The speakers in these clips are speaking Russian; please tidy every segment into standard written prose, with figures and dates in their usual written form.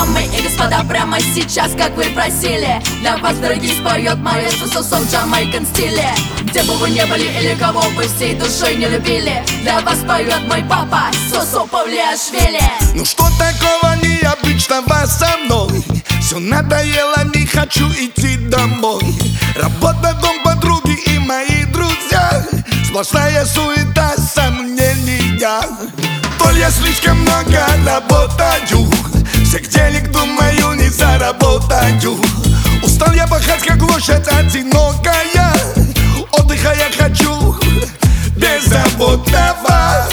дамы и господа, прямо сейчас, как вы просили, для вас, дорогие, споет маэстро Сосо в джамайкан стиле. Где бы вы не были или кого бы всей душой не любили, для вас поет мой папа Сосо Павлиашвили. Ну что такого необычного со мной? Все надоело, не хочу идти домой. Работа, дом, подруги и мои друзья, сплошная суета, сомнения. То ли я слишком много работаю, всех денег, думаю, не заработаю. Устал я пахать, как лошадь одинокая, отдыха я хочу беззаботного.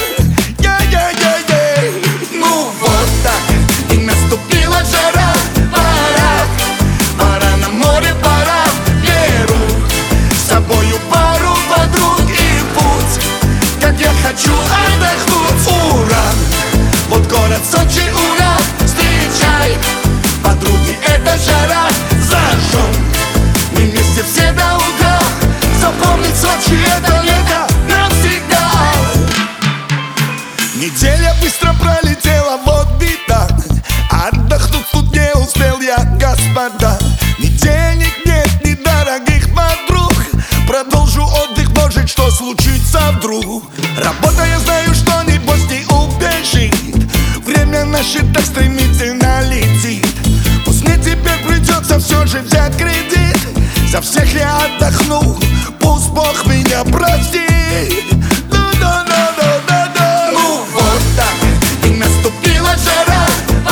Ну вот так, и наступила жара. Пора на море, пора. Беру с собою пару подруг и путь, как я хочу отдохнуть. Ура! Вот город Сочи, ура! Встречай, подруги, это жара. Зажжем мы вместе все до утра. Запомнить Сочи это лето навсегда. Неделя быстро пролетела, вот беда. Отдохнуть тут не успел я, господа. Ни денег нет, ни дорогих подруг. Продолжу отдых, может, что случится вдруг. Работа, я знаю, что небось не убежит. Время наше так стремительно летит. Пусть мне теперь придется все же взять кредит. За всех я отдохну, пусть Бог меня простит. Ну вот так, и наступила жара.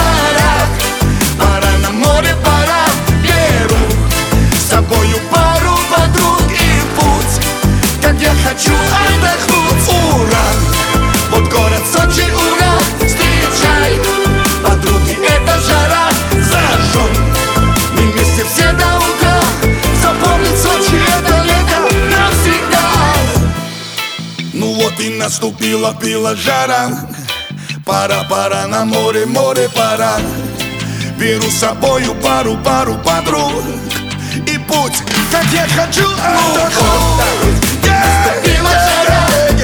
Пора на море, пора. Беру с собою пару подруг и путь, как я хочу отдохнуть. Ура! Вот город Сочи, ура! Встречай, подруги, это жара. Зажжем мы вместе все до утра. Запомнить Сочи это лето навсегда. Ну вот и наступила жара. Пора на море, пора. Беру с собою пару подруг и путь, как я хочу отдохнуть. Наступила жара.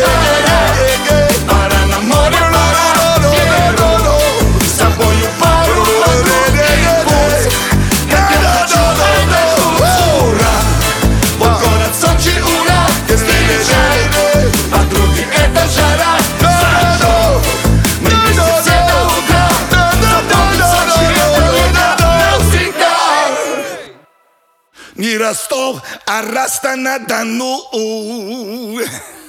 Пора на море, пора. Беру с собою пару подруг и путь, как я хочу отдохнуть. Ура! Вот город Сочи, ура! Встречай, подруги, это жара. Зажжем мы вместе все до утра. Запомнить Сочи это лето навсегда. Не Ростов, а Ростов-на-Дону.